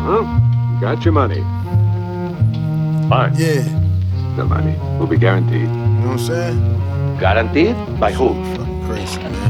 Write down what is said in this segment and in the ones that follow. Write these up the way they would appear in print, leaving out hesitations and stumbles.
huh? You got your money. Fine. Yeah. The money will be guaranteed. You know what I'm saying? Guaranteed? By who? Fucking crazy, man.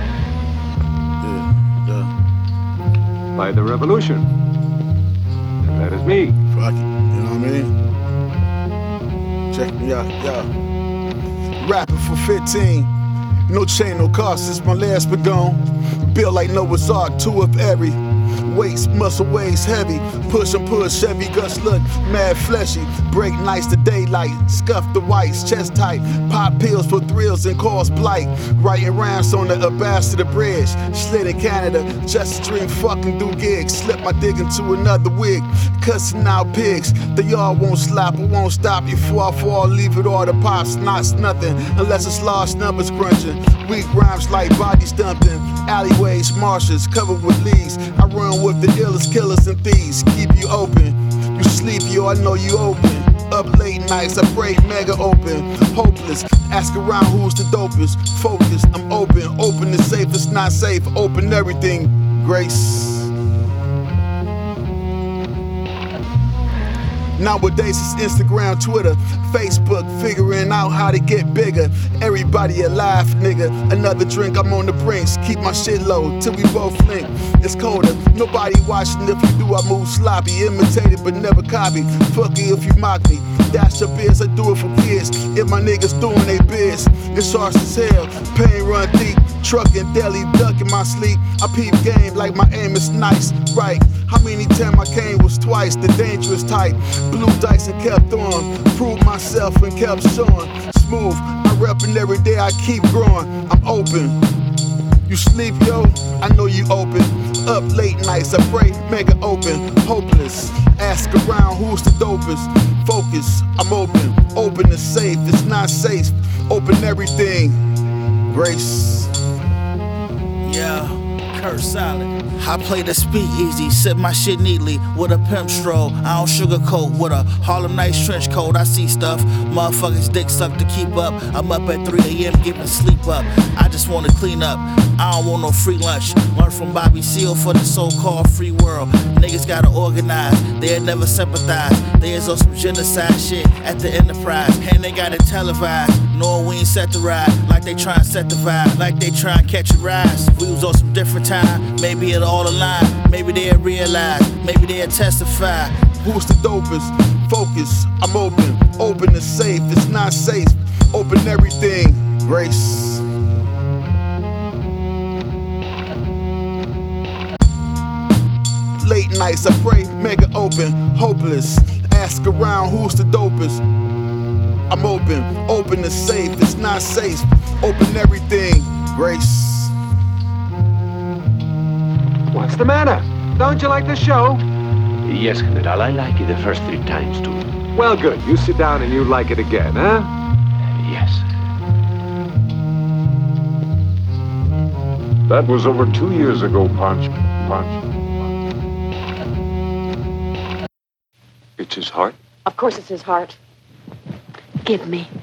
Yeah. By the revolution. And that is me. Fuck it. You know what I mean? Check me out, yo. Rapping for 15. No chain, no cost, since my last been gone. Built like Noah's Ark, two of every. Weights, muscle waist heavy. Push and push, Chevy guts look mad fleshy. Break nights to daylight, scuff the whites, chest tight. Pop pills for thrills and cause blight. Writing rhymes on the Ambassador Bridge. Slid in Canada, just a dream fucking do gigs. Slip my dig into another wig. Cussing out pigs, they all won't slap, I won't stop. Before I fall, leave it all to pops. Knots nothing, unless it's large numbers crunching. Weak rhymes like body stumping. Alleyways, marshes, covered with leaves. I run with the illest killers and thieves. Keep you open. You sleep, yo, I know you open. Up late nights, I pray mega open. Hopeless, ask around who's the dopest. Focused, I'm open. Open is safe, it's not safe. Open everything, Grace. Nowadays it's Instagram, Twitter, Facebook, figuring out how to get bigger. Everybody alive, nigga. Another drink, I'm on the brinks. Keep my shit low till we both link. It's colder, nobody watching. If you do, I move sloppy. Imitated but never copy. Fuck it if you mock me. Dash your beers, I do it for kids. If my niggas doing they biz, it's harsh as hell. Pain run deep. Truckin' deli, duck in my sleep. I peep game like my aim is nice, right? How many times I came was twice, the dangerous type. Blue dice and kept on. Proved myself and kept showing. Smooth, I reppin' every day, I keep growing. I'm open. You sleep, yo? I know you open. Up late nights, I pray, mega open. Hopeless, ask around who's the dopest. Focus, I'm open. Open is safe, it's not safe. Open everything. Grace. Yeah, Kurt Silent. I play the speakeasy, sip my shit neatly with a pimp stroll. I don't sugarcoat with a Harlem Nights trench coat. I see stuff, motherfuckers dick suck to keep up. I'm up at 3 a.m. giving sleep up. I just wanna clean up. I don't want no free lunch. Learn from Bobby Seale for the so-called free world. Niggas gotta organize, they'll never sympathize. They is on some genocide shit at the Enterprise. And they got it televised, knowing we ain't set the ride. Like they tryna set the vibe, like they tryna catch a rise. If we was on some different time, maybe it'll all align. Maybe they'll realize, maybe they'll testify. Who's the dopest? Focus, I'm open. Open is safe, it's not safe. Open everything, Grace. Late nights, I pray, mega open. Hopeless, ask around who's the dopest. I'm open, open is safe, it's not safe. Open everything, Grace. What's the matter? Don't you like the show? Yes, General, I like it the first 3 times too. Well, good. You sit down and you like it again, huh? Yes. That was over 2 years ago, Punch. It's his heart? Of course it's his heart. Give me.